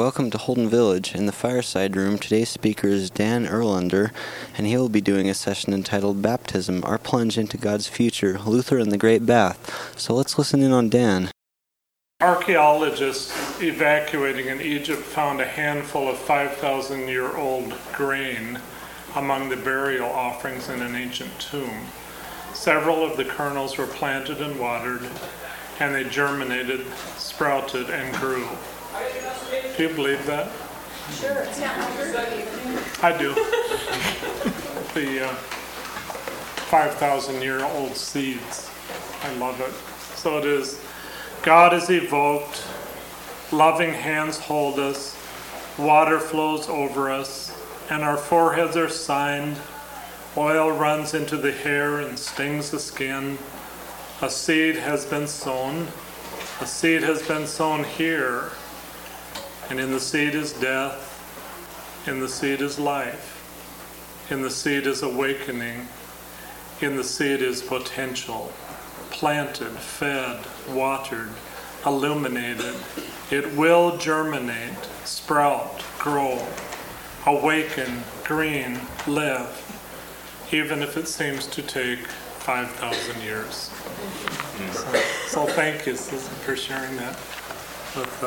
welcome to Holden Village. In the fireside room, today's speaker is Dan Erlander, and he will be doing a session entitled Baptism, Our Plunge into God's Future, Luther and the Great Bath. So let's listen in on Dan. Archaeologists evacuating in Egypt found a handful of 5,000-year-old grain among the burial offerings in an ancient tomb. Several of the kernels were planted and watered, and they germinated, sprouted, and grew. Do you believe that? Sure, it's not I do. The 5,000-year-old seeds. I love it. So it is. God is evoked, loving hands hold us, water flows over us, and our foreheads are signed, oil runs into the hair and stings the skin. A seed has been sown. A seed has been sown here, and in the seed is death, in the seed is life, in the seed is awakening, in the seed is potential. Planted, fed, watered, illuminated, it will germinate, sprout, grow, awaken, green, live, even if it seems to take 5,000 years. So thank you, Susan, for sharing that with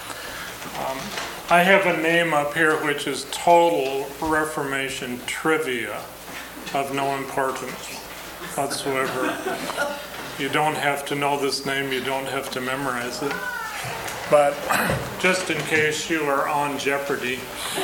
I have a name up here which is total Reformation trivia of no importance whatsoever. You don't have to know this name, you don't have to memorize it. But just in case you are on Jeopardy,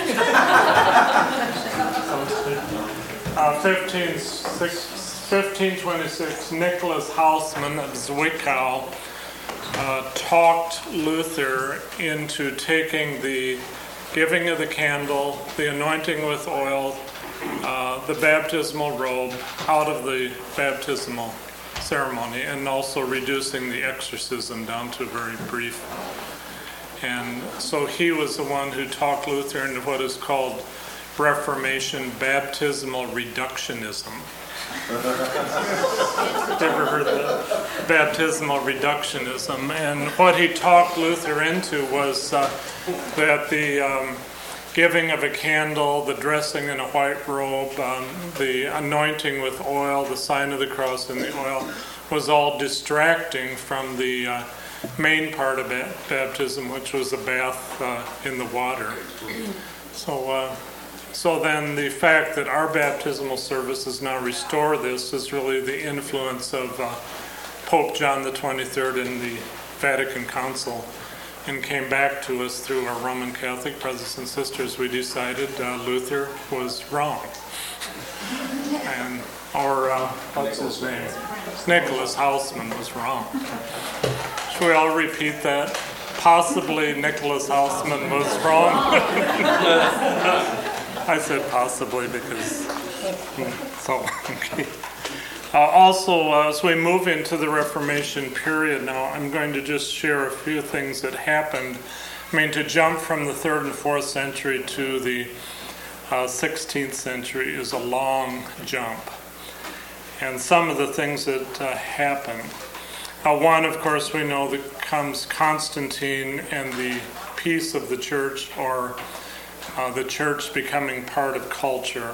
1526, Nicholas Hausmann of Zwickau talked Luther into taking the giving of the candle, the anointing with oil, the baptismal robe out of the baptismal ceremony, and also reducing the exorcism down to very brief. And so he was the one who talked Luther into what is called Reformation baptismal reductionism. Ever heard of that? Baptismal reductionism. And what he talked Luther into was that the giving of a candle, the dressing in a white robe, the anointing with oil, the sign of the cross and the oil was all distracting from the main part of baptism, which was the bath in the water. So then the fact that our baptismal services now restore this is really the influence of Pope John the 23rd and the Vatican Council, and came back to us through our Roman Catholic brothers and sisters. We decided Luther was wrong. What's his name? Nicholas Hausmann was wrong. Should we all repeat that? Possibly Nicholas Hausmann was wrong. I said possibly because, okay. Also, as we move into the Reformation period now, I'm going to just share a few things that happened. To jump from the 3rd and 4th century to the 16th century is a long jump. And some of the things that happened. One, of course, we know that comes Constantine and the peace of the church, or the church becoming part of culture.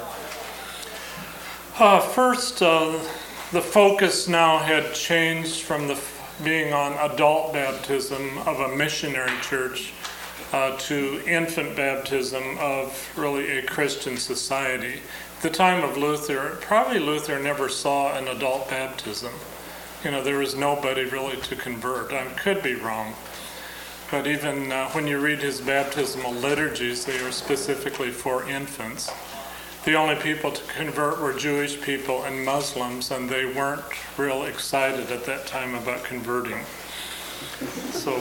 First, the focus now had changed from being on adult baptism of a missionary church to infant baptism of really a Christian society. At the time of Luther, probably Luther never saw an adult baptism. There was nobody really to convert. I could be wrong. But even when you read his baptismal liturgies, they are specifically for infants. The only people to convert were Jewish people and Muslims, and they weren't real excited at that time about converting. So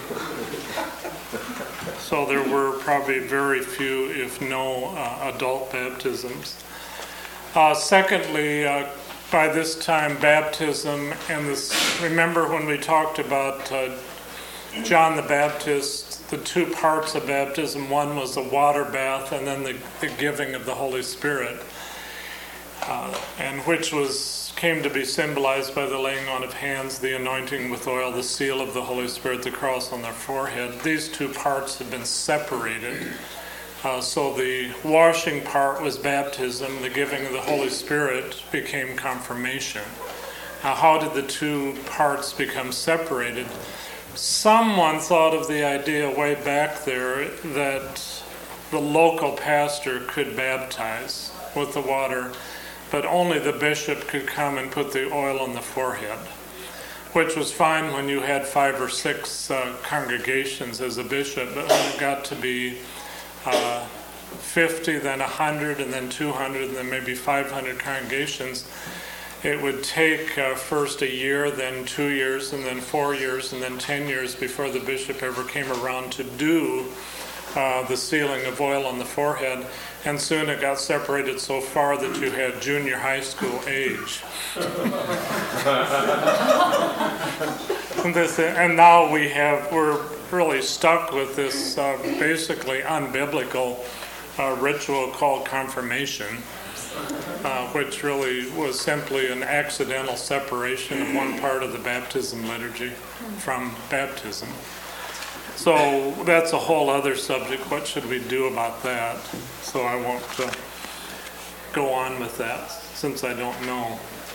there were probably very few, if no, adult baptisms. Secondly, by this time, baptism and this. Remember when we talked about John the Baptist, the two parts of baptism? One was the water bath, and then the giving of the Holy Spirit, and which was came to be symbolized by the laying on of hands, the anointing with oil, the seal of the Holy Spirit, the cross on their forehead. These two parts had been separated. So the washing part was baptism, the giving of the Holy Spirit became confirmation. How did the two parts become separated? Someone thought of the idea way back there that the local pastor could baptize with the water, but only the bishop could come and put the oil on the forehead, which was fine when you had 5 or 6 congregations as a bishop, but when it got to be 50, then 100, and then 200, and then maybe 500 congregations, it would take first a year, then 2 years, and then 4 years, and then 10 years before the bishop ever came around to do the sealing of oil on the forehead. And soon it got separated so far that you had junior high school age. And now we're really stuck with this basically unbiblical ritual called confirmation, which really was simply an accidental separation of one part of the baptism liturgy from baptism. So that's a whole other subject. What should we do about that? So I won't go on with that, since I don't know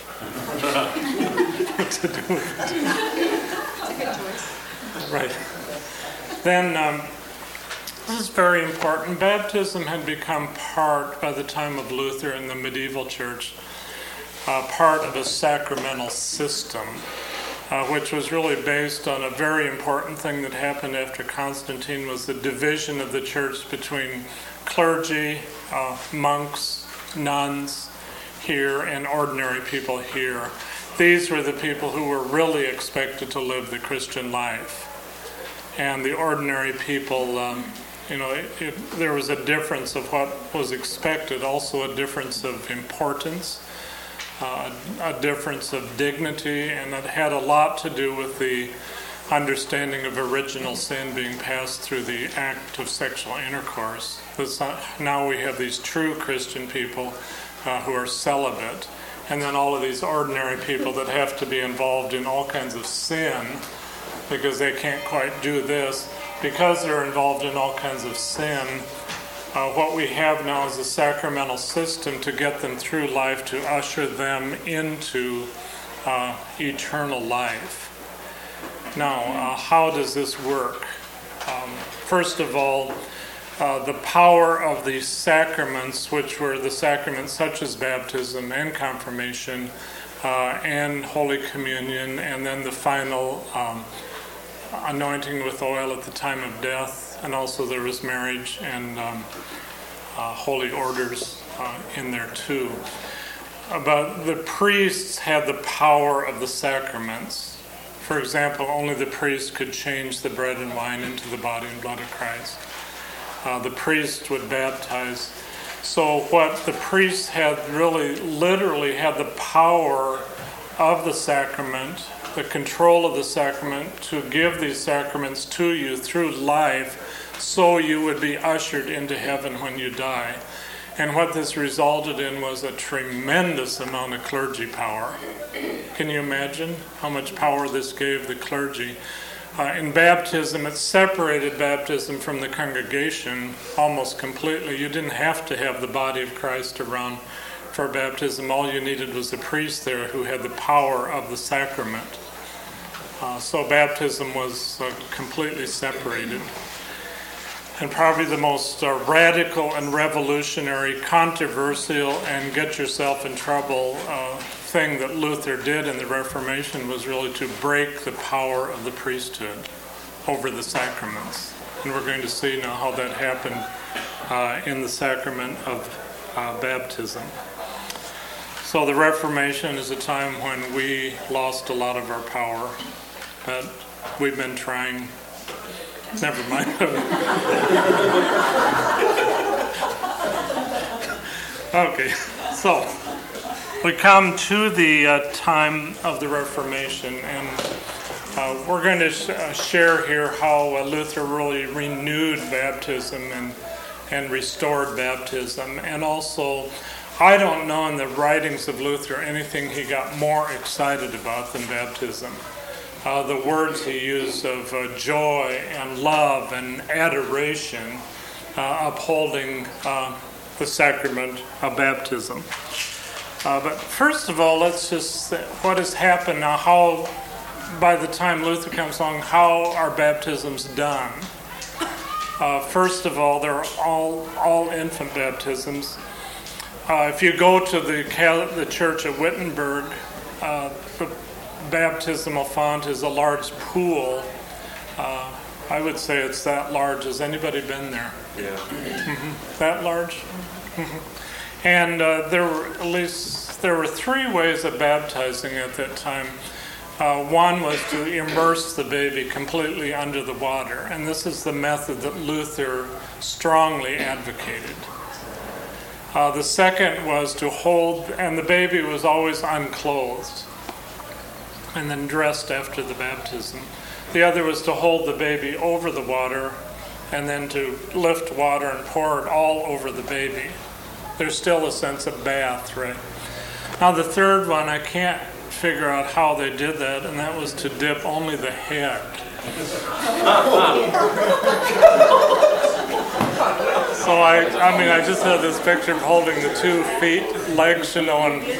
what to do with it. It's a good choice. Right. Then, this is very important. Baptism had become part, by the time of Luther in the medieval church, part of a sacramental system, which was really based on a very important thing that happened after Constantine, was the division of the church between clergy, monks, nuns here, and ordinary people here. These were the people who were really expected to live the Christian life. And the ordinary people, there was a difference of what was expected, also a difference of importance, a difference of dignity, and it had a lot to do with the understanding of original sin being passed through the act of sexual intercourse. Now we have these true Christian people who are celibate, and then all of these ordinary people that have to be involved in all kinds of sin because they can't quite do this. Because they're involved in all kinds of sin, what we have now is a sacramental system to get them through life, to usher them into eternal life. Now, how does this work? First of all, the power of the sacraments, which were the sacraments such as baptism and confirmation and Holy Communion, and then the final anointing with oil at the time of death, and also there was marriage and holy orders in there too. But the priests had the power of the sacraments. For example, only the priest could change the bread and wine into the body and blood of Christ. The priest would baptize. So what the priests had literally had the power of the sacrament, the control of the sacrament, to give these sacraments to you through life so you would be ushered into heaven when you die. And what this resulted in was a tremendous amount of clergy power. Can you imagine how much power this gave the clergy? In baptism, it separated baptism from the congregation almost completely. You didn't have to have the body of Christ around for baptism. All you needed was the priest there who had the power of the sacrament. So baptism was completely separated. And probably the most radical and revolutionary, controversial, and get yourself in trouble thing that Luther did in the Reformation was really to break the power of the priesthood over the sacraments. And we're going to see now how that happened in the sacrament of baptism. So the Reformation is a time when we lost a lot of our power, but we've been trying. Never mind. Okay, so we come to the time of the Reformation, and we're going to share here how Luther really renewed baptism and restored baptism, and also I don't know in the writings of Luther anything he got more excited about than baptism. The words he used of joy and love and adoration upholding the sacrament of baptism. But first of all, let's just say what has happened now, how, by the time Luther comes along, how are baptisms done? First of all, they're all infant baptisms. If you go to the church at Wittenberg, the baptismal font is a large pool. I would say it's that large. Has anybody been there? Yeah. Mm-hmm. That large? Mm-hmm. And there were three ways of baptizing at that time. One was to immerse the baby completely under the water, and this is the method that Luther strongly advocated. The second was to hold, and the baby was always unclothed and then dressed after the baptism. The other was to hold the baby over the water and then to lift water and pour it all over the baby. There's still a sense of bath, right? Now the third one, I can't figure out how they did that, and that was to dip only the head. So I just had this picture of holding the 2 feet, legs, and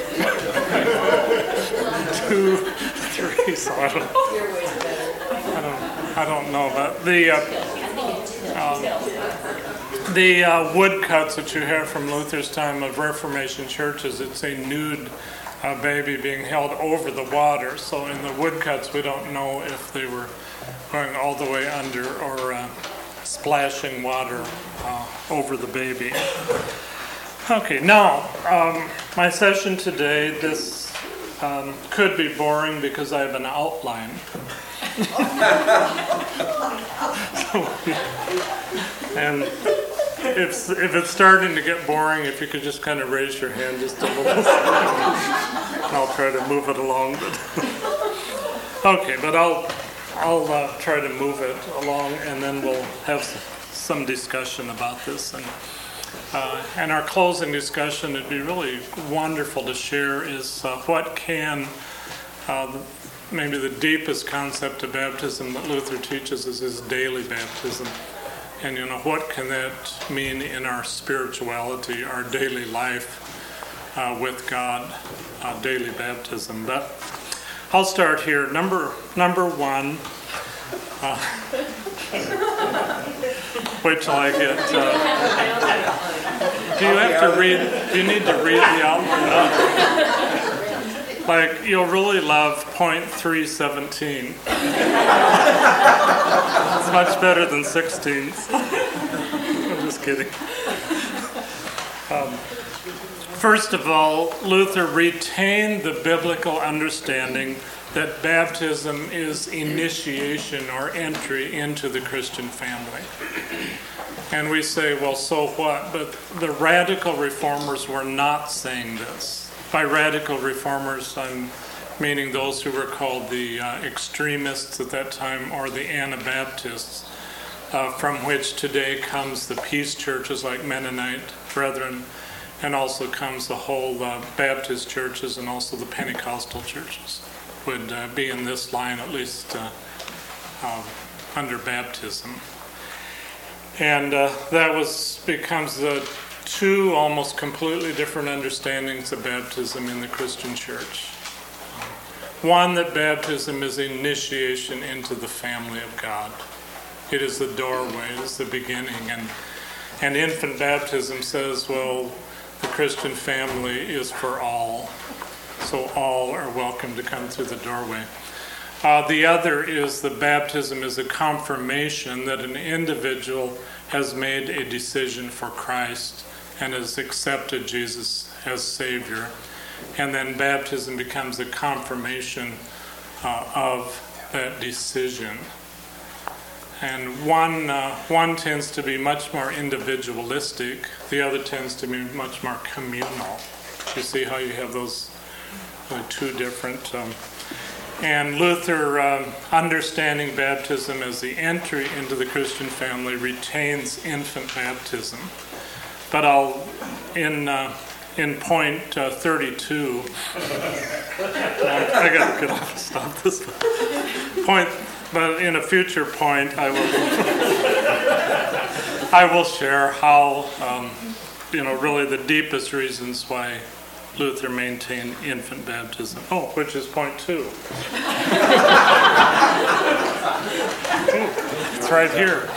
2, 3. So I don't know, but the woodcuts that you have from Luther's time of Reformation churches, it's a nude baby being held over the water. So in the woodcuts, we don't know if they were going all the way under or splashing water over the baby. Okay, now my session today, this could be boring because I have an outline. And if it's starting to get boring, if you could just kind of raise your hand just a little, I'll try to move it along. Okay, but I'll try to move it along, and then we'll have some discussion about this. And our closing discussion, it'd be really wonderful to share is what can maybe the deepest concept of baptism that Luther teaches is his daily baptism. And what can that mean in our spirituality, our daily life with God, daily baptism. But I'll start here. Number one. Wait till I get. Do you have to read? Do you need to read the outline? Like, you'll really love point 317. It's much better than 16. I'm just kidding. First of all, Luther retained the biblical understanding that baptism is initiation or entry into the Christian family. And we say, well, so what? But the radical reformers were not saying this. By radical reformers, I'm meaning those who were called the extremists at that time, or the Anabaptists, from which today comes the peace churches like Mennonite Brethren, and also comes the whole Baptist churches and also the Pentecostal churches would be in this line, at least under baptism. And that becomes the two almost completely different understandings of baptism in the Christian church. One, that baptism is initiation into the family of God. It is the doorway, it is the beginning. And infant baptism says, well, the Christian family is for all. So all are welcome to come through the doorway. The other is the baptism is a confirmation that an individual has made a decision for Christ and has accepted Jesus as Savior. And then baptism becomes a confirmation of that decision. And one tends to be much more individualistic. The other tends to be much more communal. You see how you have those two different. And Luther, understanding baptism as the entry into the Christian family, retains infant baptism. But in in point 32, I gotta get off and stop this point, but in a future point, I will share how, really the deepest reasons why Luther maintained infant baptism. Oh, which is point 2. It's right here.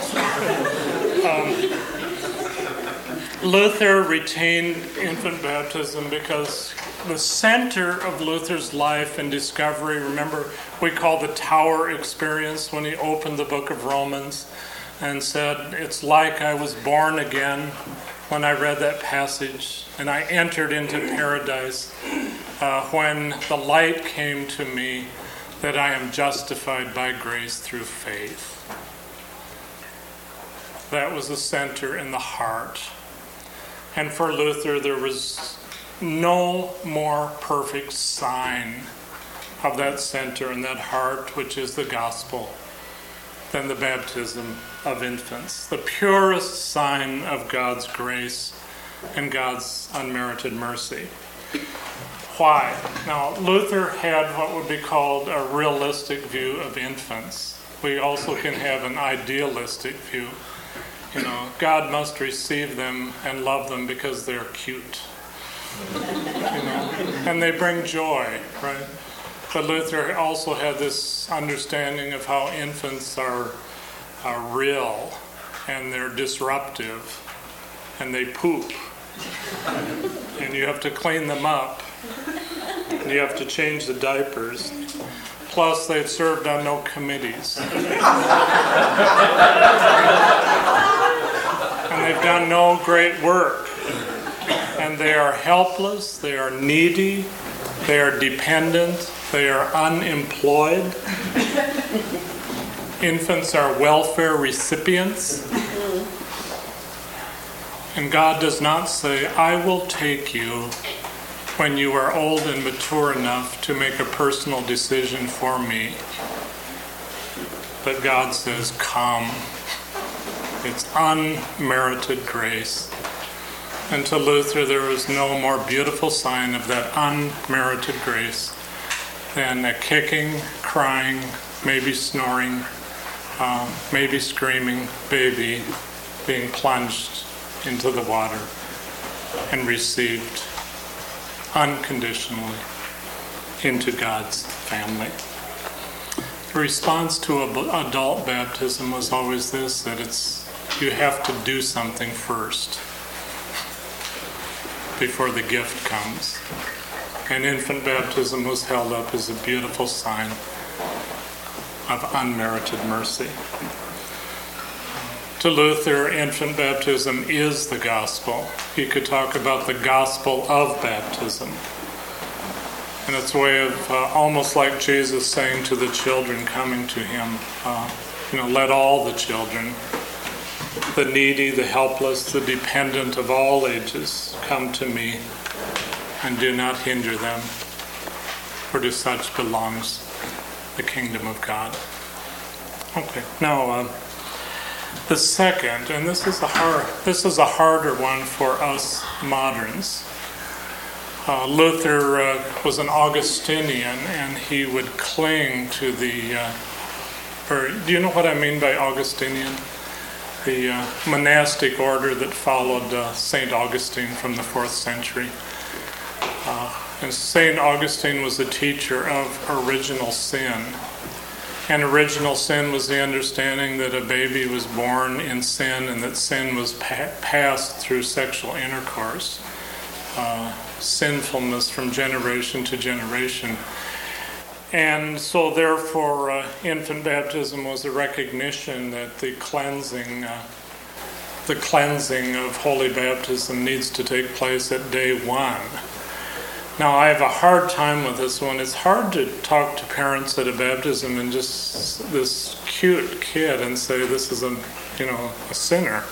Luther retained infant baptism because the center of Luther's life and discovery, remember, we call the Tower experience when he opened the book of Romans and said, it's like I was born again when I read that passage, and I entered into paradise when the light came to me that I am justified by grace through faith. That was the center in the heart. And for Luther, there was no more perfect sign of that center and that heart, which is the gospel, than the baptism of infants. The purest sign of God's grace and God's unmerited mercy. Why? Now, Luther had what would be called a realistic view of infants. We also can have an idealistic view. God must receive them and love them because they're cute. And they bring joy, right? But Luther also had this understanding of how infants are real, and they're disruptive, and they poop. And you have to clean them up. And you have to change the diapers. Plus, they've served on no committees. And they've done no great work. And they are helpless, they are needy, they are dependent, they are unemployed. Infants are welfare recipients. And God does not say, I will take you when you are old and mature enough to make a personal decision for me. But God says, come. It's unmerited grace. And to Luther, there was no more beautiful sign of that unmerited grace than a kicking, crying, maybe snoring, maybe screaming baby being plunged into the water and received unconditionally into God's family. The response to adult baptism was always this, that you have to do something first before the gift comes. And infant baptism was held up as a beautiful sign of unmerited mercy. To Luther, infant baptism is the gospel. He could talk about the gospel of baptism. And it's a way of almost like Jesus saying to the children coming to him, let all the children, the needy, the helpless, the dependent of all ages, come to me and do not hinder them, for to such belongs the kingdom of God. Okay, now the second, and this is a harder one for us moderns. Luther was an Augustinian, and he would cling to do you know what I mean by Augustinian? The monastic order that followed St. Augustine from the 4th century. And St. Augustine was a teacher of original sin. And original sin was the understanding that a baby was born in sin and that sin was passed through sexual intercourse. Sinfulness from generation to generation. And so therefore infant baptism was a recognition that the cleansing of holy baptism needs to take place at day 1. Now, I have a hard time with this one. It's hard to talk to parents at a baptism and just this cute kid and say this is a sinner.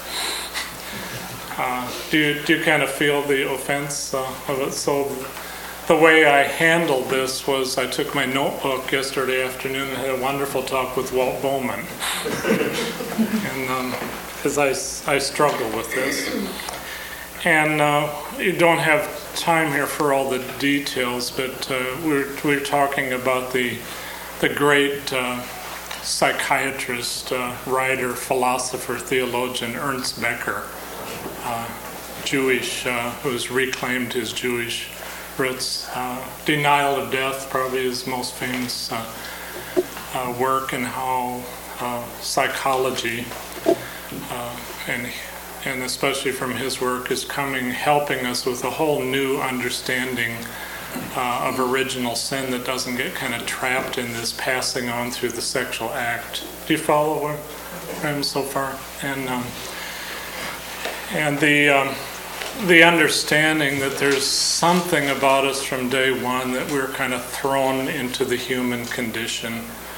Do you kind of feel the offense of it? So the way I handled this was I took my notebook yesterday afternoon and had a wonderful talk with Walt Bowman. And because I struggle with this. And you don't have time here for all the details, but we're talking about the great psychiatrist, writer, philosopher, theologian Ernst Becker, Jewish, who's reclaimed his Jewish roots. Denial of Death, probably his most famous work, and how psychology, and especially from his work, is helping us with a whole new understanding of original sin that doesn't get kind of trapped in this passing on through the sexual act. Do you follow where I am so far? And the understanding that there's something about us from day one that we're kind of thrown into the human condition,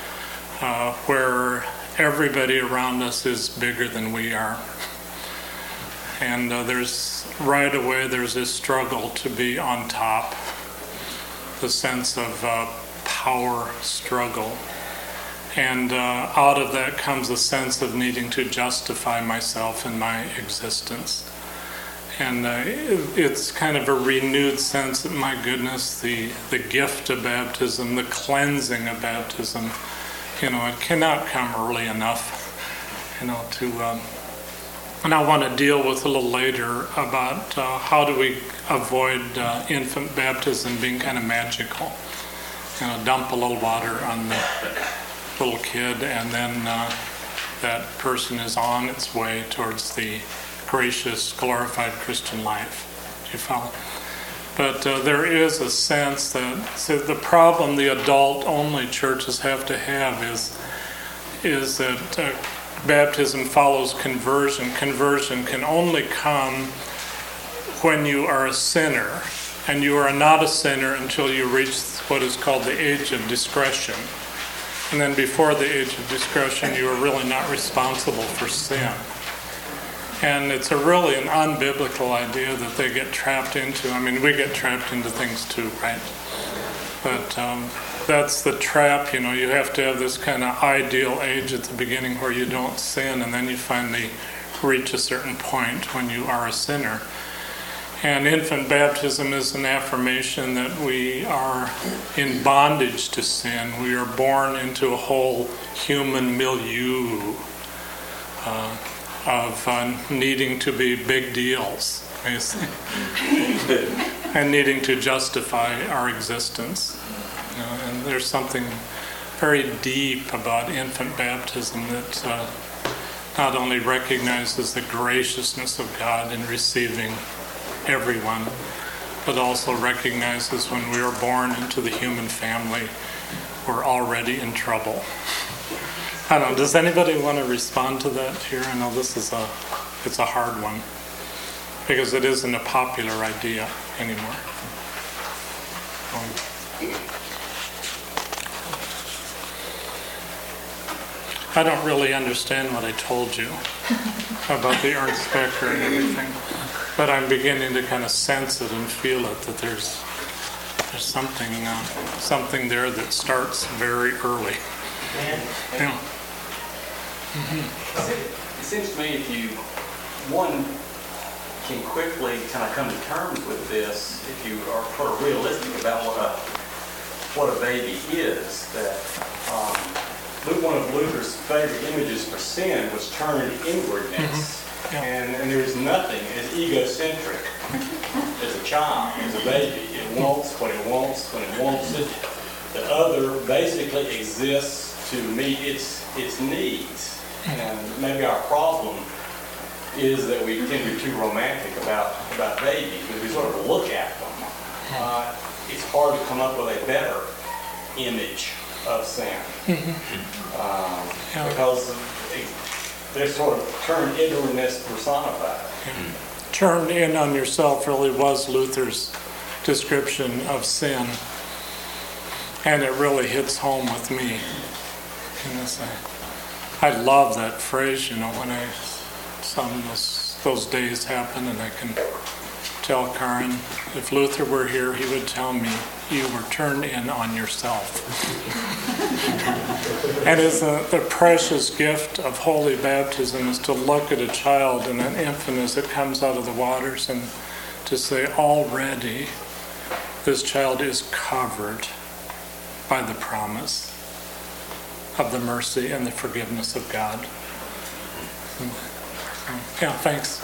where everybody around us is bigger than we are. And right away there's this struggle to be on top, the sense of power struggle. And out of that comes a sense of needing to justify myself and my existence. And it's kind of a renewed sense that, my goodness, the gift of baptism, the cleansing of baptism, it cannot come early enough, and I want to deal with a little later about how do we avoid infant baptism being kind of magical. Dump a little water on the little kid, and then that person is on its way towards the gracious, glorified Christian life. Do you follow? But there is a sense that the problem the adult-only churches have to have is that baptism follows conversion. Conversion can only come when you are a sinner, and you are not a sinner until you reach what is called the age of discretion. And then before the age of discretion, you are really not responsible for sin. And it's really an unbiblical idea that they get trapped into. I mean, we get trapped into things too, right? But that's the trap, you have to have this kind of ideal age at the beginning where you don't sin, and then you finally reach a certain point when you are a sinner. And infant baptism is an affirmation that we are in bondage to sin. We are born into a whole human milieu of needing to be big deals, basically, and needing to justify our existence. And there's something very deep about infant baptism that not only recognizes the graciousness of God in receiving everyone, but also recognizes when we are born into the human family, we're already in trouble. I don't know, does anybody want to respond to that here? I know it's a hard one, because it isn't a popular idea anymore. I don't really understand what I told you about the Ernst Becker and everything, but I'm beginning to kind of sense it and feel it, that there's something there that starts very early. Yeah. It seems to me one can quickly kind of come to terms with this if you are sort of realistic about what a baby is. That one of Luther's favorite images for sin was turned inwardness, and there's nothing as egocentric as a child, as a baby. It wants what it wants when it wants it. The other basically exists to meet its needs. And maybe our problem is that we tend to be too romantic about babies, because we sort of look at them. It's hard to come up with a better image of sin, because they're sort of turned inwardness personified. Turned in on yourself really was Luther's description of sin, and it really hits home with me. I love that phrase, when those days happen, and I can tell Karen, if Luther were here, he would tell me, you were turned in on yourself. And it's the precious gift of holy baptism is to look at a child and an infant as it comes out of the waters and to say, already this child is covered by the promise of the mercy and the forgiveness of God. Yeah, thanks.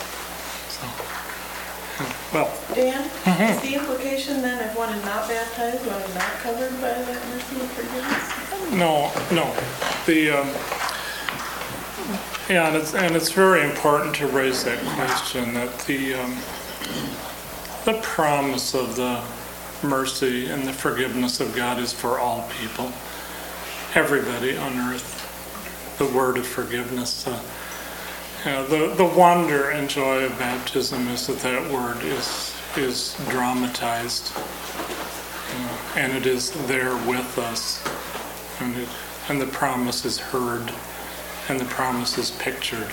Well, Dan, is the implication then if one is not baptized, one is not covered by that mercy and forgiveness? no. And it's very important to raise that question that the promise of the mercy and the forgiveness of God is for all people, everybody on earth. The word of forgiveness. The wonder and joy of baptism is that word is dramatized, and it is there with us, and the promise is heard, and the promise is pictured.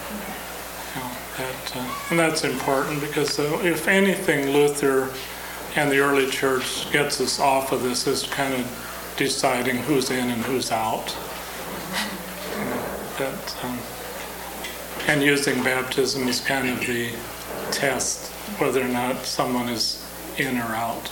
And that's important because if anything, Luther and the early church gets us off of this is kind of deciding who's in and who's out. And using baptism as kind of the test whether or not someone is in or out.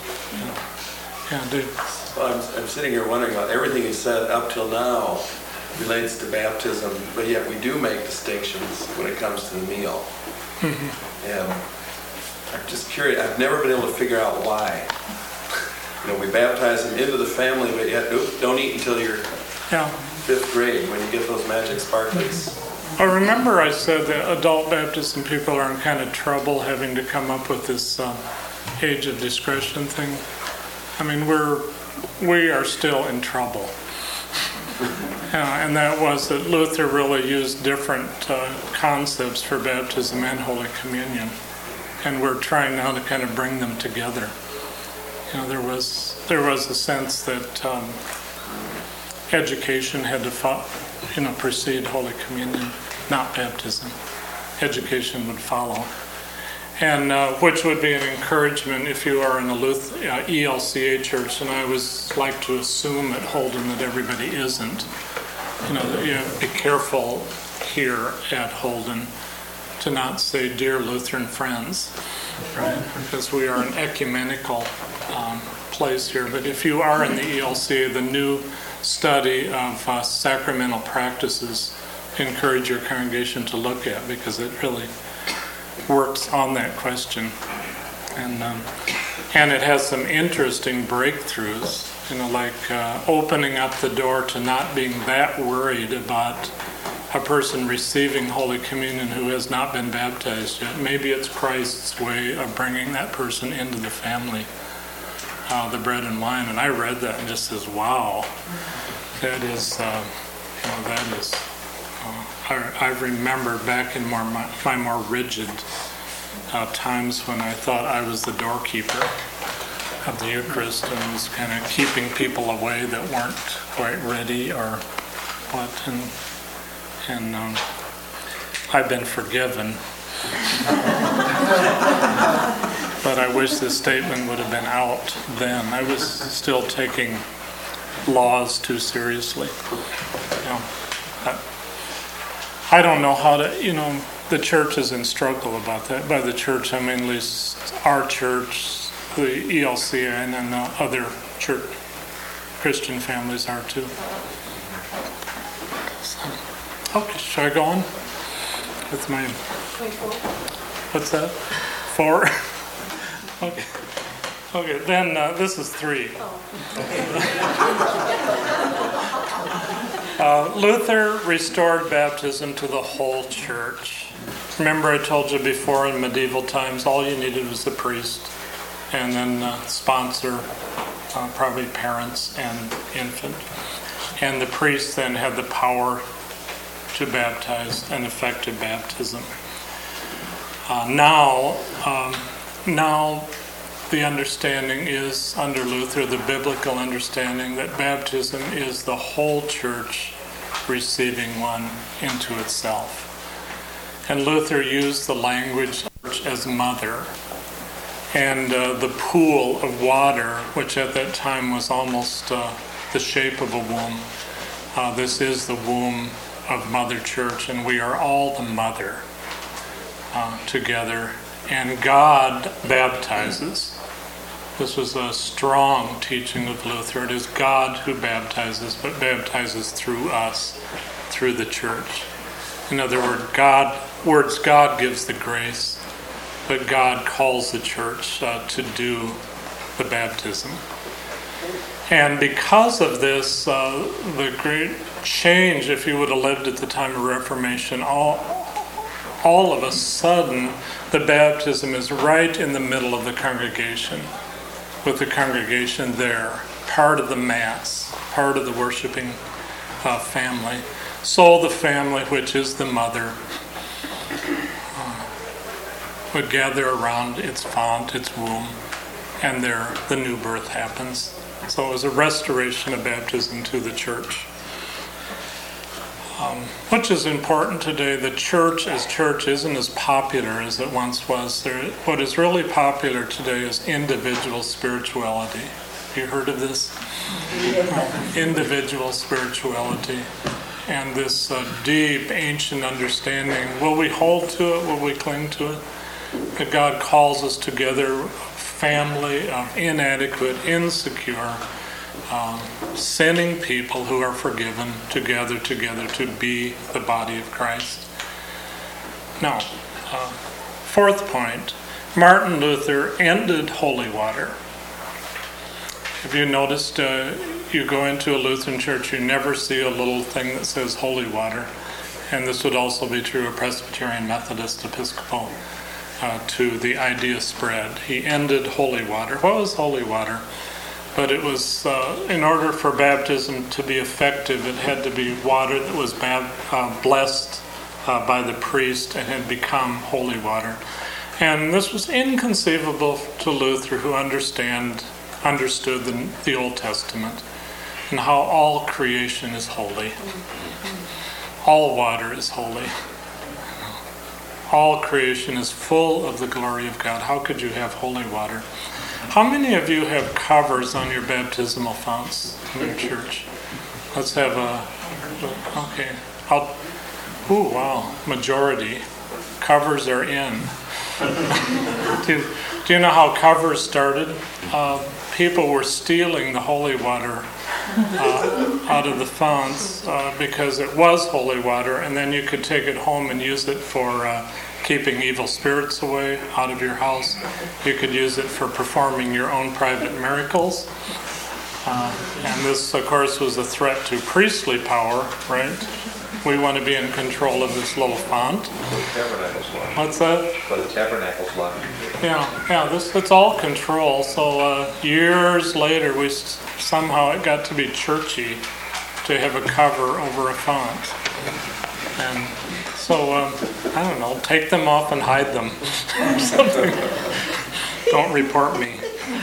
Well, I'm sitting here wondering about everything you said up till now relates to baptism, but yet we do make distinctions when it comes to the meal. Mm-hmm. And I'm just curious, I've never been able to figure out why. We baptize them into the family, but yet don't eat until you're 5th grade when you get those magic sparklies. I remember I said that adult baptism people are in kind of trouble having to come up with this age of discretion thing. I mean, we are still in trouble. And that was that Luther really used different concepts for baptism and Holy Communion. And we're trying now to kind of bring them together. There was a sense that education had to precede Holy Communion, not baptism. Education would follow. And which would be an encouragement if you are in a ELCA church, and I always like to assume at Holden that everybody isn't. That you have to be careful here at Holden to not say, dear Lutheran friends, right? Because we are an ecumenical place here. But if you are in the ELCA, the new study of sacramental practices, encourage your congregation to look at, because it really works on that question, and it has some interesting breakthroughs, like opening up the door to not being that worried about a person receiving Holy Communion who has not been baptized yet. Maybe it's Christ's way of bringing that person into the family, the bread and wine. And I read that and just says, wow, that is. I remember back in my more rigid times when I thought I was the doorkeeper of the Eucharist and was kind of keeping people away that weren't quite ready or what. And I've been forgiven. But I wish this statement would have been out then. I was still taking laws too seriously. I don't know how to, the church is in struggle about that. By the church, I mean at least our church, the ELCA, and then other church Christian families are too. Okay, should I go on with my... 24. What's that? 4? Okay. Okay, then this is 3. Luther restored baptism to the whole church. Remember I told you before in medieval times all you needed was the priest and then sponsor, probably parents and infant. And the priest then had the power to baptize and effective baptism. Now the understanding is, under Luther, the biblical understanding that baptism is the whole church receiving one into itself. And Luther used the language as mother. and the pool of water, which at that time was almost the shape of a womb. This is the womb of Mother Church, and we are all the mother together. And God baptizes. This was a strong teaching of Luther. It is God who baptizes, but baptizes through us, through the church. In other words, God gives the grace, but God calls the church to do the baptism. And because of this, the great change, if you would have lived at the time of Reformation, all of a sudden, the baptism is right in the middle of the congregation, with the congregation there, part of the Mass, part of the worshiping family. So the family, which is the mother, would gather around its font, its womb, and there the new birth happens. So it was a restoration of baptism to the church. Which is important today. The church as church isn't as popular as it once was. What is really popular today is individual spirituality. Have you heard of this? Individual spirituality. And this deep, ancient understanding. Will we hold to it? Will we cling to it? That God calls us together, a family of inadequate, insecure, sinning people who are forgiven to gather together to be the body of Christ. Now, fourth point, Martin Luther ended holy water. If you noticed, you go into a Lutheran church, you never see a little thing that says holy water. And this would also be true of Presbyterian, Methodist, Episcopal, to the idea spread. He ended holy water. What was holy water? But it was, in order for baptism to be effective, it had to be water that was blessed by the priest and had become holy water. And this was inconceivable to Luther, who understood the Old Testament and how all creation is holy. All water is holy. All creation is full of the glory of God. How could you have holy water? How many of you have covers on your baptismal founts in your church? Let's have okay. Oh, wow, majority. Covers are in. Do you know how covers started? People were stealing the holy water out of the founts because it was holy water, and then you could take it home and use it for keeping evil spirits away out of your house. You could use it for performing your own private miracles. And this, of course, was a threat to priestly power, right? We want to be in control of this little font. The tabernacle's law. What's that? But the tabernacle's law. Yeah, it's all control. So years later, somehow it got to be churchy to have a cover over a font. And so, I don't know, take them off and hide them. Something. Don't report me.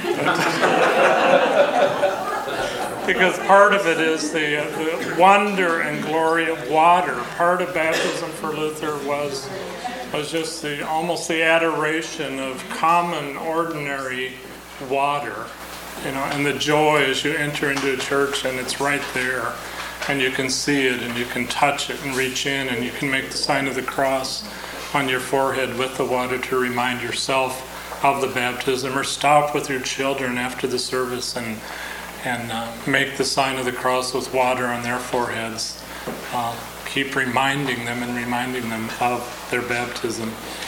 Because part of it is the wonder and glory of water. Part of baptism for Luther was just almost the adoration of common, ordinary water, and the joy as you enter into a church and it's right there, and you can see it and you can touch it and reach in and you can make the sign of the cross on your forehead with the water to remind yourself of the baptism, or stop with your children after the service and make the sign of the cross with water on their foreheads. Keep reminding them of their baptism.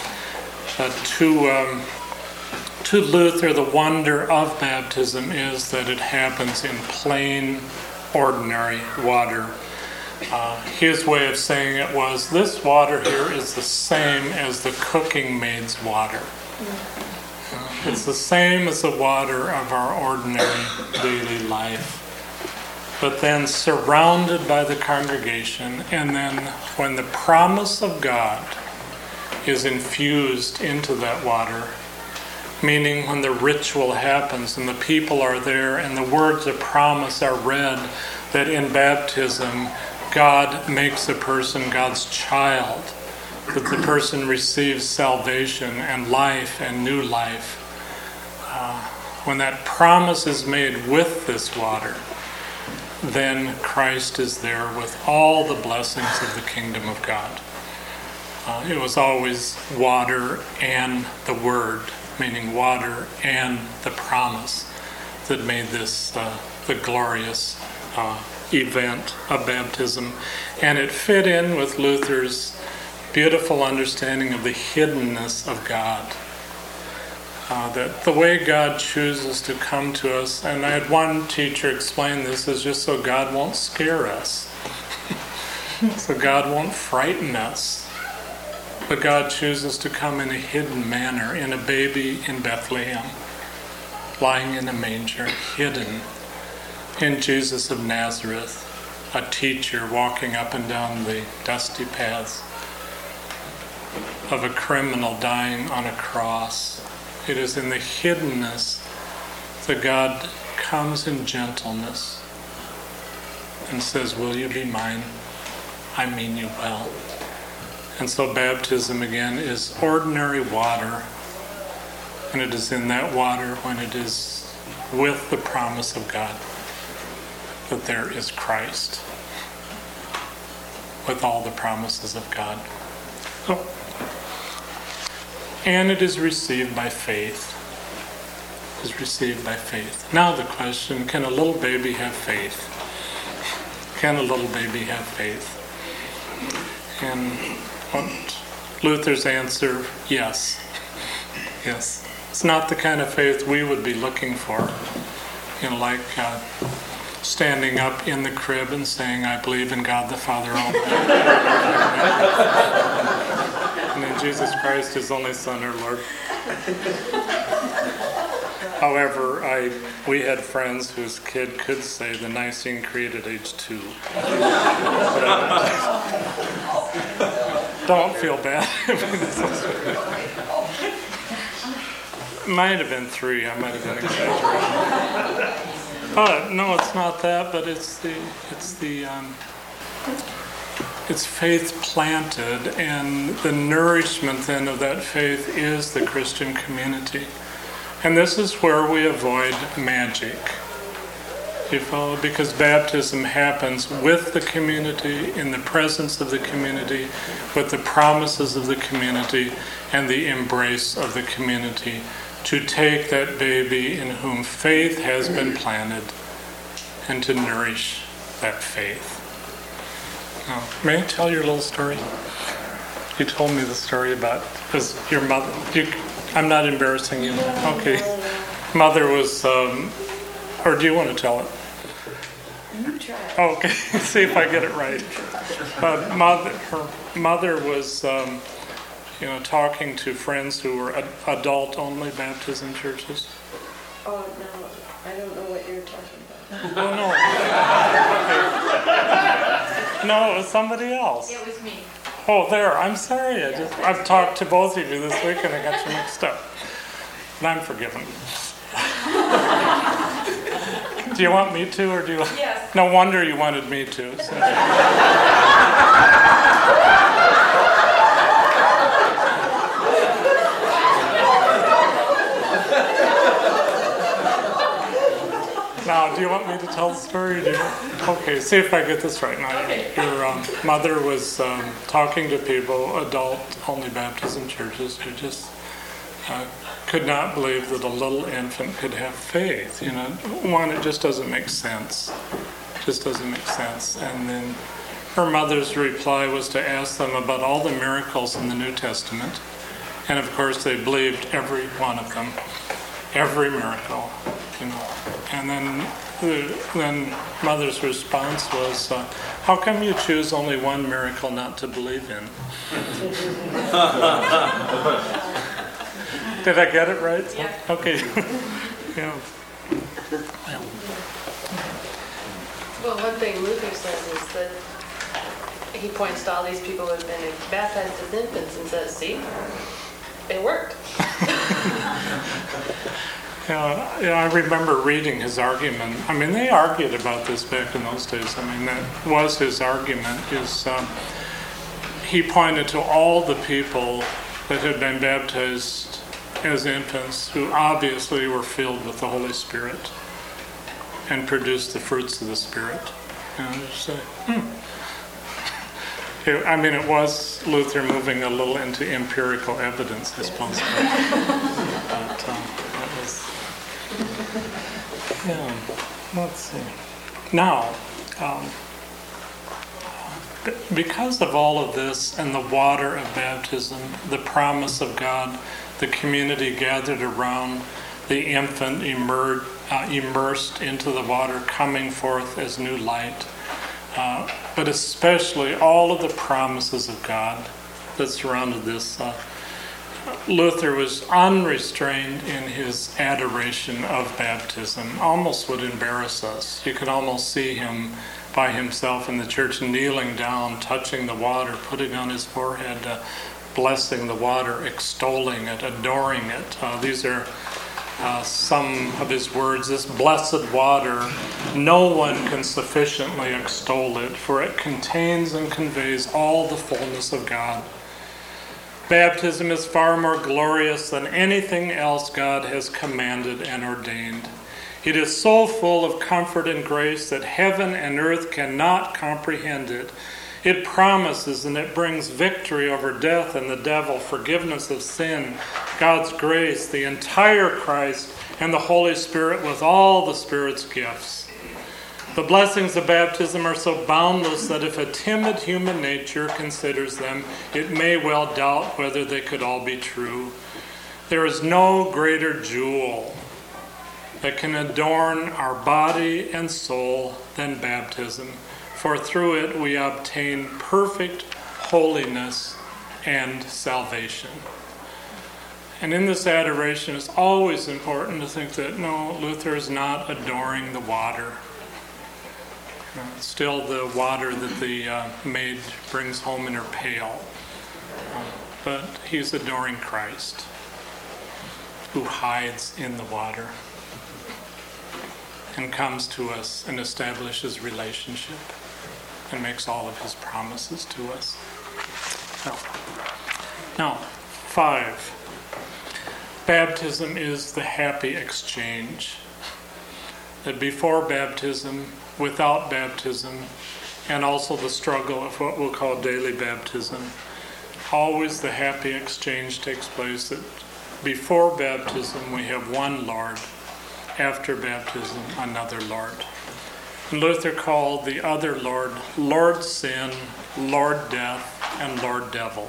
To Luther, the wonder of baptism is that it happens in plain, ordinary water. His way of saying it was, this water here is the same as the cooking maid's water. It's the same as the water of our ordinary daily life. But then surrounded by the congregation, and then when the promise of God is infused into that water, meaning when the ritual happens and the people are there and the words of promise are read, that in baptism God makes a person God's child, that the person receives salvation and life and new life. when that promise is made with this water, then Christ is there with all the blessings of the kingdom of God. It was always water and the word, meaning water and the promise, that made this the glorious event of baptism. And it fit in with Luther's beautiful understanding of the hiddenness of God. That the way God chooses to come to us, and I had one teacher explain this, is just so God won't scare us. So God won't frighten us. But God chooses to come in a hidden manner, in a baby in Bethlehem, lying in a manger, hidden. In Jesus of Nazareth, a teacher walking up and down the dusty paths of a criminal dying on a cross. It is in the hiddenness that God comes in gentleness and says, "Will you be mine? I mean you well." And so baptism, again, is ordinary water. And it is in that water, when it is with the promise of God, that there is Christ, with all the promises of God. Oh. And it is received by faith. It is received by faith. Now the question, can a little baby have faith? Can a little baby have faith? And what Luther's answer, yes. Yes. It's not the kind of faith we would be looking for. Like standing up in the crib and saying, "I believe in God the Father Almighty, and in Jesus Christ, His only Son, our Lord." However, we had friends whose kid could say the Nicene Creed at age 2. Don't feel bad. Might have been 3. I might have been exaggerating. No, it's not that. But it's faith planted, and the nourishment then of that faith is the Christian community. And this is where we avoid magic. You follow? Because baptism happens with the community, in the presence of the community, with the promises of the community, and the embrace of the community, to take that baby in whom faith has been planted and to nourish that faith. Now, may I tell your little story? You told me the story about your mother. I'm not embarrassing you. Okay. Mother was, or do you want to tell it? You try it. Okay, see if I get it right. Her mother was, talking to friends who were adult-only baptism churches. Oh, no, I don't know what you're talking about. Oh, no. Okay. No, it was somebody else. It was me. Oh, there. I'm sorry. I've talked to both of you this week and I got you mixed up. And I'm forgiven. Do you want me to, or do you? Yes. No wonder you wanted me to. So. Now, do you want me to tell the story? Okay, see if I get this right now. Okay. Your mother was talking to people, adult-only baptism churches, who just could not believe that a little infant could have faith. One, it just doesn't make sense. Just doesn't make sense. And then her mother's reply was to ask them about all the miracles in the New Testament. And of course, they believed every one of them, every miracle. And then mother's response was, "How come you choose only one miracle not to believe in?" Did I get it right? Yeah. Okay. Yeah. Well, one thing Luther says is that he points to all these people who have been baptized as infants and says, "See, it worked." I remember reading his argument. I mean, they argued about this back in those days. I mean, that was his argument. He pointed to all the people that had been baptized as infants who obviously were filled with the Holy Spirit and produced the fruits of the Spirit. And just say, it was Luther moving a little into empirical evidence, I suppose. But that was, let's see. Now, because of all of this and the water of baptism, the promise of God, the community gathered around the infant immersed into the water, coming forth as new light, but especially all of the promises of God that surrounded this, Luther was unrestrained in his adoration of baptism, almost would embarrass us. You could almost see him by himself in the church, kneeling down, touching the water, putting on his forehead, blessing the water, extolling it, adoring it. These are some of his words. This blessed water, no one can sufficiently extol it, for it contains and conveys all the fullness of God. Baptism is far more glorious than anything else God has commanded and ordained. It is so full of comfort and grace that heaven and earth cannot comprehend it. It promises and it brings victory over death and the devil, forgiveness of sin, God's grace, the entire Christ, and the Holy Spirit with all the Spirit's gifts. The blessings of baptism are so boundless that if a timid human nature considers them, it may well doubt whether they could all be true. There is no greater jewel that can adorn our body and soul than baptism, for through it we obtain perfect holiness and salvation. And in this adoration, it's always important to think that, no, Luther is not adoring the water. It's still the water that the maid brings home in her pail. But he's adoring Christ, who hides in the water and comes to us and establishes relationship and makes all of his promises to us. Now, 5. Baptism is the happy exchange. That before baptism, without baptism, and also the struggle of what we'll call daily baptism, always the happy exchange takes place that before baptism we have one Lord, after baptism another Lord. And Luther called the other Lord, Lord Sin, Lord Death, and Lord Devil.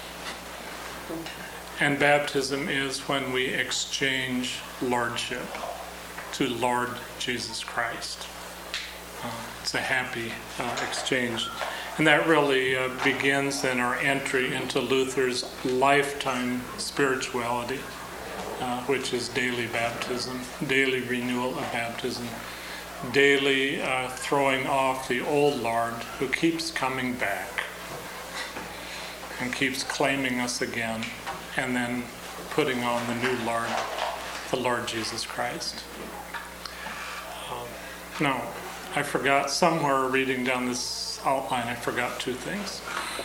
And baptism is when we exchange lordship to Lord Jesus Christ. It's a happy exchange. And that really begins in our entry into Luther's lifetime spirituality, which is daily baptism, daily renewal of baptism, daily throwing off the old Lord who keeps coming back and keeps claiming us again, and then putting on the new Lord, the Lord Jesus Christ. Now, I forgot somewhere reading down this outline, I forgot 2 things.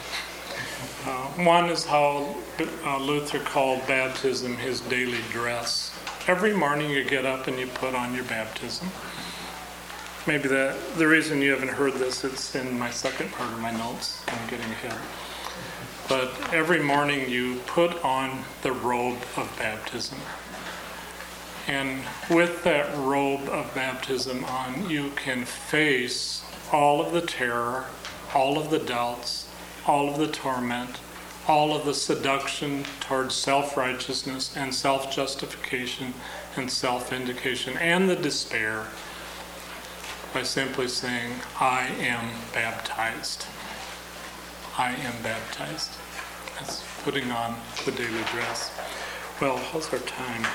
One is how Luther called baptism his daily dress. Every morning you get up and you put on your baptism. Maybe the reason you haven't heard this, it's in my second part of my notes. I'm getting ahead. But every morning you put on the robe of baptism. And with that robe of baptism on, you can face all of the terror, all of the doubts, all of the torment, all of the seduction towards self-righteousness and self-justification and self-vindication and the despair by simply saying, I am baptized. I am baptized. That's putting on the daily dress. Well, how's our time?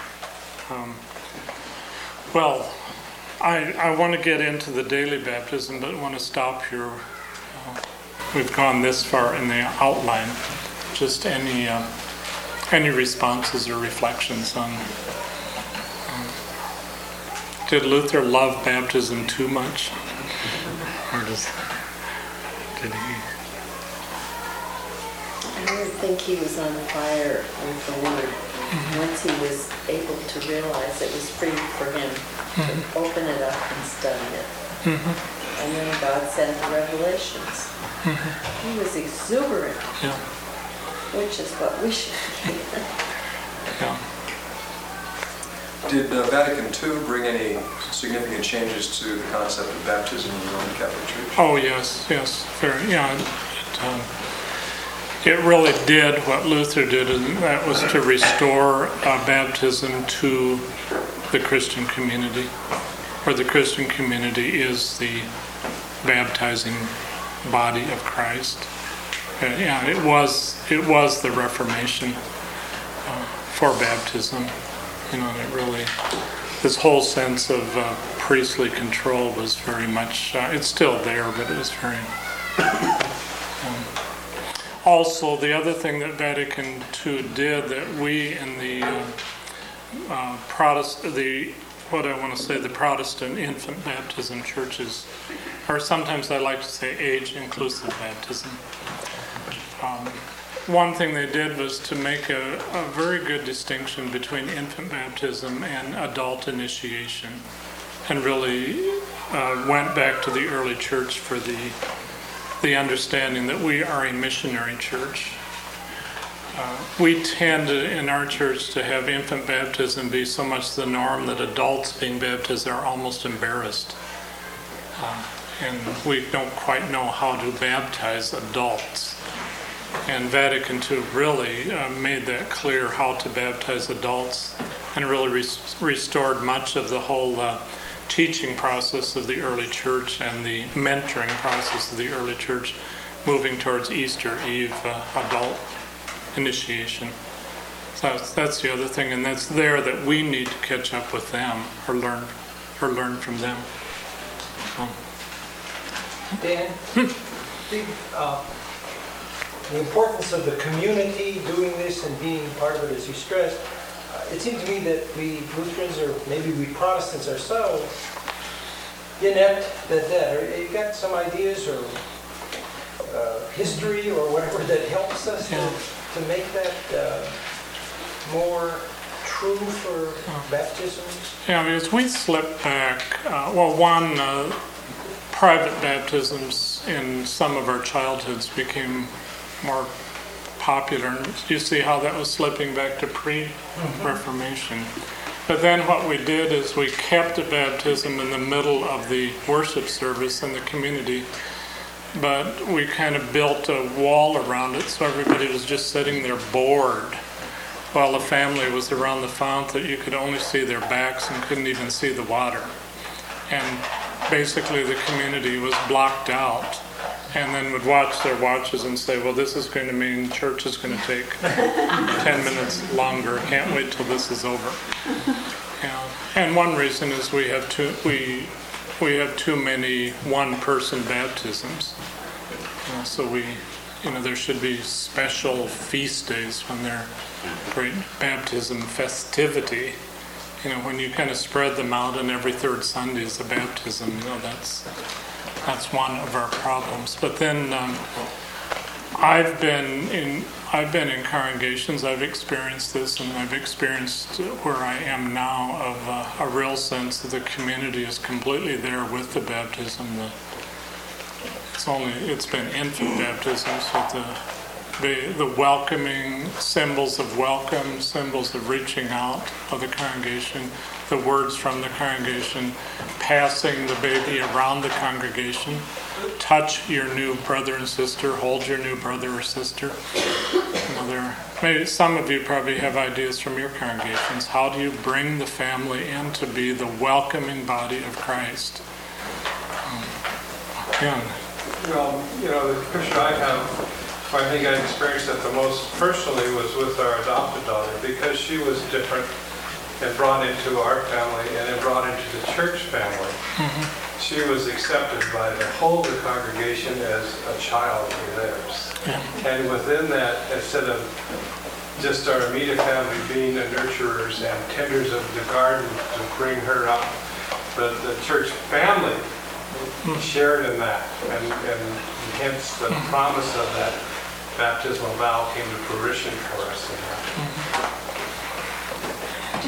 I want to get into the daily baptism, but I want to stop here. We've gone this far in the outline. Just any responses or reflections on did Luther love baptism too much? Or did he? I don't think he was on fire with the Lord. once he was able to realize it was free for him to open it up and study it. And then God sent the revelations. He was exuberant, Yeah. which is what we should be. Yeah. Did Vatican II bring any significant changes to the concept of baptism in the Roman Catholic Church? Oh, yes, very, yeah. It really did what Luther did, and that was to restore baptism to the Christian community, where the Christian community is the baptizing body of Christ. Yeah, it was the Reformation for baptism. And it really, this whole sense of priestly control was very much, it's still there, but it was very... Also, the other thing that Vatican II did that we in the the Protestant infant baptism churches, or sometimes I like to say age-inclusive baptism. One thing they did was to make a very good distinction between infant baptism and adult initiation, and really went back to the early church for the understanding that we are a missionary church. We tend to, in our church, to have infant baptism be so much the norm that adults being baptized are almost embarrassed. And we don't quite know how to baptize adults. And Vatican II really made that clear, how to baptize adults, and really restored much of the whole teaching process of the early church and the mentoring process of the early church, moving towards Easter Eve adult initiation. So that's the other thing, and that's there that we need to catch up with them or learn from them. Dan, the importance of the community doing this and being part of it, as you stressed, it seems to me that we Lutherans, or maybe we Protestants ourselves, inept at that. You got some ideas or history or whatever that helps us to make that more true for baptisms? Yeah, because we slipped back. Private baptisms in some of our childhoods became more popular. You see how that was slipping back to pre-Reformation. But then what we did is we kept the baptism in the middle of the worship service in the community, but we kind of built a wall around it so everybody was just sitting there bored while the family was around the fount that you could only see their backs and couldn't even see the water. And basically the community was blocked out, and then would watch their watches and say, well, this is going to mean church is going to take 10 minutes longer. Can't wait till this is over. And one reason is we have too many one-person baptisms. So there should be special feast days when they're great baptism festivity. When you kind of spread them out and every third Sunday is a baptism, that's one of our problems. But then I've been in congregations, I've experienced this, and I've experienced where I am now of a real sense that the community is completely there with the baptism. It's been infant baptisms with the welcoming, symbols of welcome, symbols of reaching out of the congregation, the words from the congregation, passing the baby around the congregation, touch your new brother and sister, hold your new brother or sister. Maybe some of you probably have ideas from your congregations. How do you bring the family in to be the welcoming body of Christ? Well, the picture I have, I think I experienced it the most personally was with our adopted daughter, because she was different and brought into our family and then brought into the church family. Mm-hmm. She was accepted by the whole of the congregation as a child of theirs. Yeah. And within that, instead of just our immediate family being the nurturers and tenders of the garden to bring her up, the church family shared in that, and hence the promise of that baptismal vow came to fruition for us in that.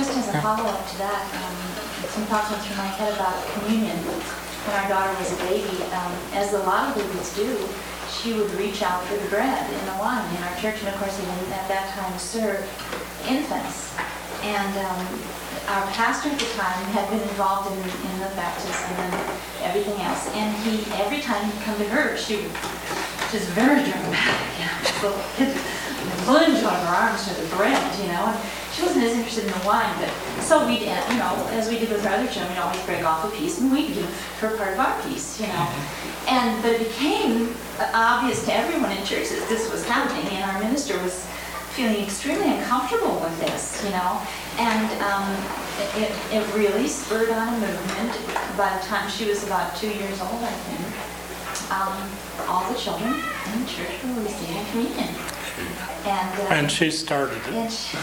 just as a follow-up to that, some thoughts went through my head about communion. When our daughter was a baby, as a lot of babies do, she would reach out for the bread and the wine in our church, and of course, even at that time, served infants. And our pastor at the time had been involved in the baptism and everything else. And every time he'd come to her, she would just very dramatic, lunge on her arms to the bread, And she wasn't as interested in the wine, but so we'd, as we did with our other children, we'd always break off a piece and we'd give her part of our piece, But it became obvious to everyone in church that this was happening, and our minister was feeling extremely uncomfortable with this, And it really spurred on a movement. By the time she was about 2 years old, I think, all the children in the church were receiving communion. And she started it. And she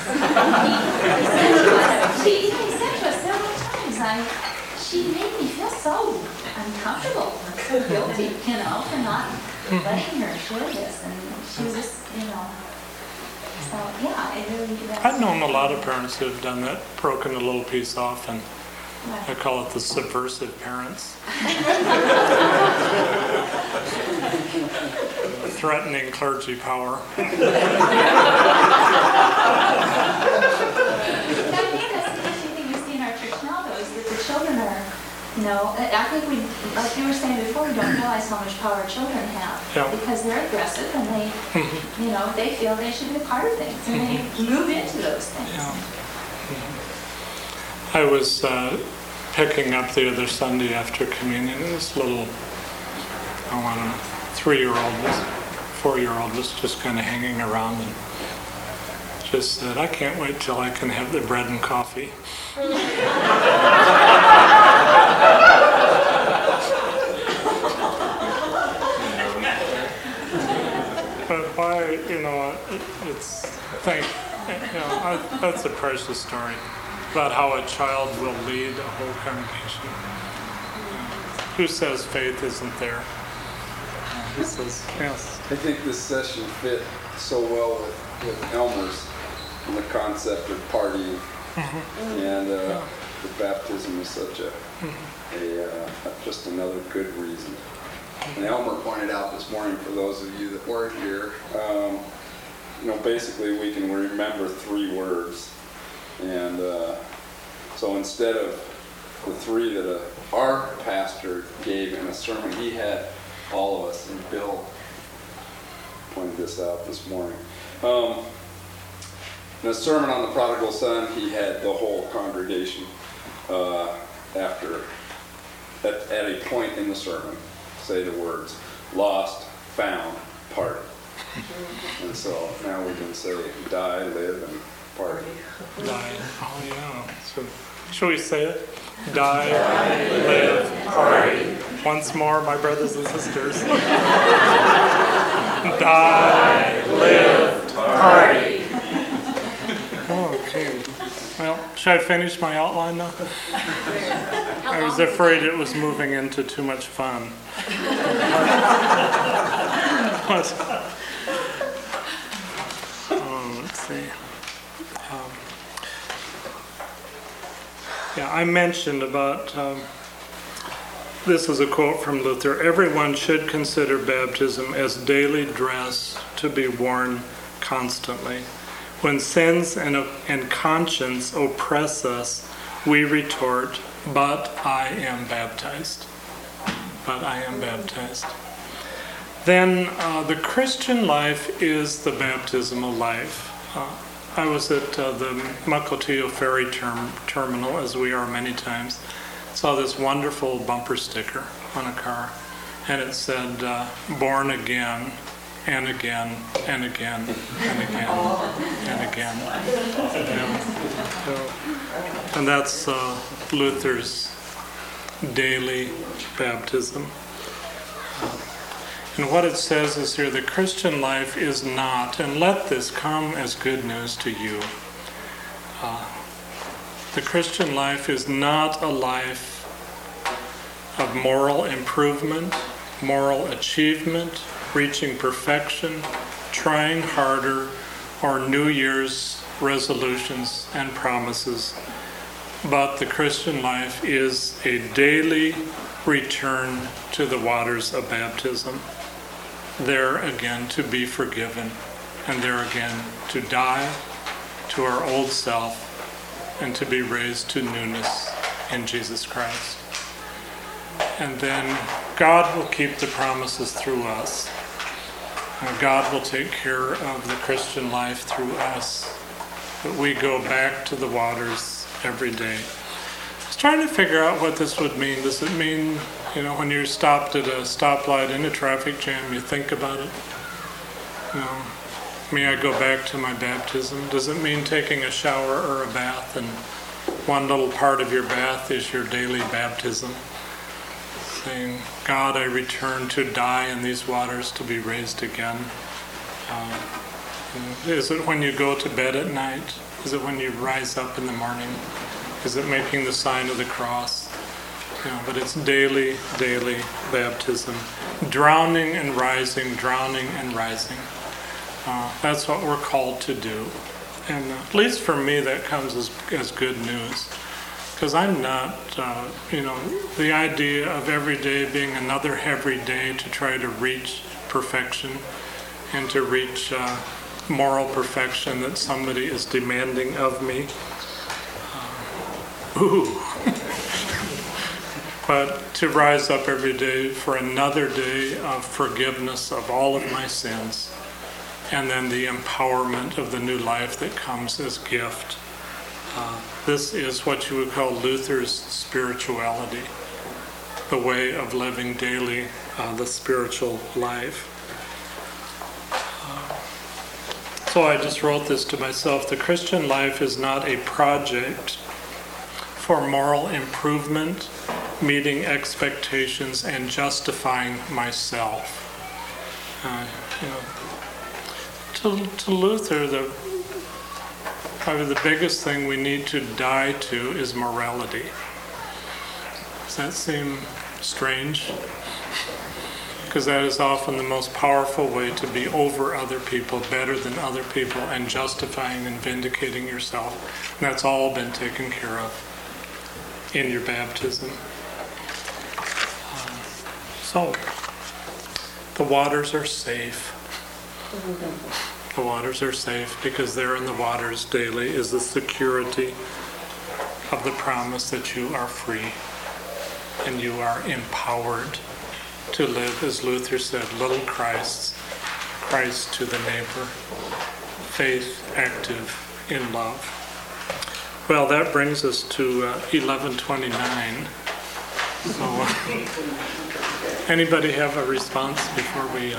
said to us several times, she made me feel so uncomfortable and so guilty, for not letting her share this. And she was just, so yeah, it really. I've known a lot of parents who have done that, broken a little piece off, and I call it the subversive parents. Threatening clergy power. I think that's the interesting thing we see in our church now, though, is that the children are, I think we, like you were saying before, we don't realize how much power children have because they're aggressive and they, they feel they should be a part of things and they move into those things. Yeah. I was picking up the other Sunday after communion, and this little, 4-year-old was just kind of hanging around and just said, I can't wait till I can have the bread and coffee. But why, that's a precious story about how a child will lead a whole congregation. Who says faith isn't there? Who says, yes? I think this session fit so well with Elmer's and the concept of partying. And the baptism is such a just another good reason. And Elmer pointed out this morning, for those of you that weren't here, basically we can remember 3 words. And so instead of the 3 that our pastor gave in a sermon, he had all of us, and Bill pointed this out this morning. In a sermon on the prodigal son, he had the whole congregation at a point in the sermon say the words, lost, found, party. And so now we can say die, live, and party. Die. Oh yeah. So, shall we say it? Die, live, party. Once more, my brothers and sisters. Die, live, party. Okay. Well, should I finish my outline now? I was afraid it was moving into too much fun. Let's see. I mentioned about, this is a quote from Luther, everyone should consider baptism as daily dress to be worn constantly. When sins and conscience oppress us, we retort, but I am baptized. But I am baptized. Then the Christian life is the baptismal life. I was at the Mukilteo ferry terminal, as we are many times, saw this wonderful bumper sticker on a car, and it said, born again, and again, and again, and again, and again. And that's Luther's daily baptism. And what it says is here, the Christian life is not, and let this come as good news to you, the Christian life is not a life of moral improvement, moral achievement, reaching perfection, trying harder, or New Year's resolutions and promises, but the Christian life is a daily return to the waters of baptism, there again to be forgiven, and there again to die to our old self and to be raised to newness in Jesus Christ. And then God will keep the promises through us. God will take care of the Christian life through us, that we go back to the waters every day. I was trying to figure out what this would mean. Does it mean, when you're stopped at a stoplight in a traffic jam, you think about it? May I go back to my baptism? Does it mean taking a shower or a bath, and one little part of your bath is your daily baptism? Saying, God, I return to die in these waters to be raised again. Is it when you go to bed at night? Is it when you rise up in the morning? Is it making the sign of the cross? But it's daily baptism. Drowning and rising, drowning and rising. That's what we're called to do. And at least for me, that comes as good news. Because I'm not, the idea of every day being another every day to try to reach perfection and to reach moral perfection that somebody is demanding of me. But to rise up every day for another day of forgiveness of all of my sins, and then the empowerment of the new life that comes as gift. This is what you would call Luther's spirituality, the way of living daily the spiritual life. So I just wrote this to myself. The Christian life is not a project for moral improvement, meeting expectations, and justifying myself. To Luther, probably the biggest thing we need to die to is morality. Does that seem strange? Because that is often the most powerful way to be over other people, better than other people, and justifying and vindicating yourself. And that's all been taken care of in your baptism. So, the waters are safe. The waters are safe because there in the waters daily is the security of the promise that you are free and you are empowered to live, as Luther said, little Christs, Christ to the neighbor, faith active in love. Well, that brings us to 11:29. So, anybody have a response before we...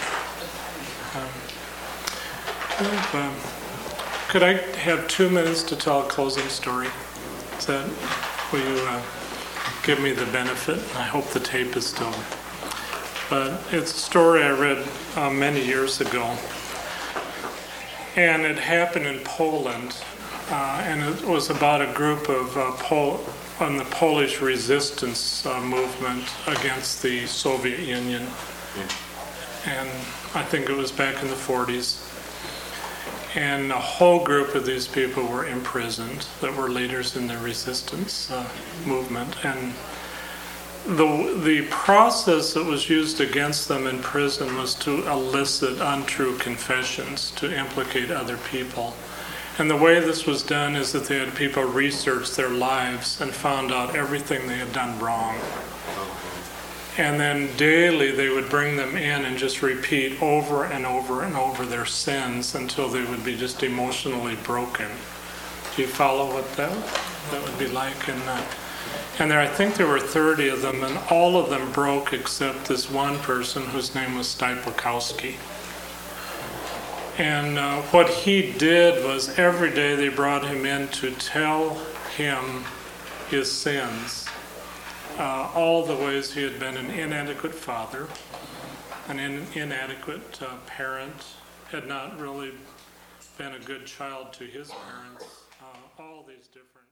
could I have 2 minutes to tell a closing story? Will you give me the benefit? I hope the tape is still. But it's a story I read many years ago. And it happened in Poland. And it was about a group of on the Polish resistance movement against the Soviet Union. And I think it was back in the 40s. And a whole group of these people were imprisoned that were leaders in the resistance movement. And the process that was used against them in prison was to elicit untrue confessions, to implicate other people. And the way this was done is that they had people research their lives and found out everything they had done wrong. And then daily they would bring them in and just repeat over and over and over their sins until they would be just emotionally broken. Do you follow what that would be like? And there, I think there were 30 of them, and all of them broke except this one person whose name was Stypulkowski. And what he did was every day they brought him in to tell him his sins. All the ways he had been an inadequate father, an inadequate parent, had not really been a good child to his parents, all these different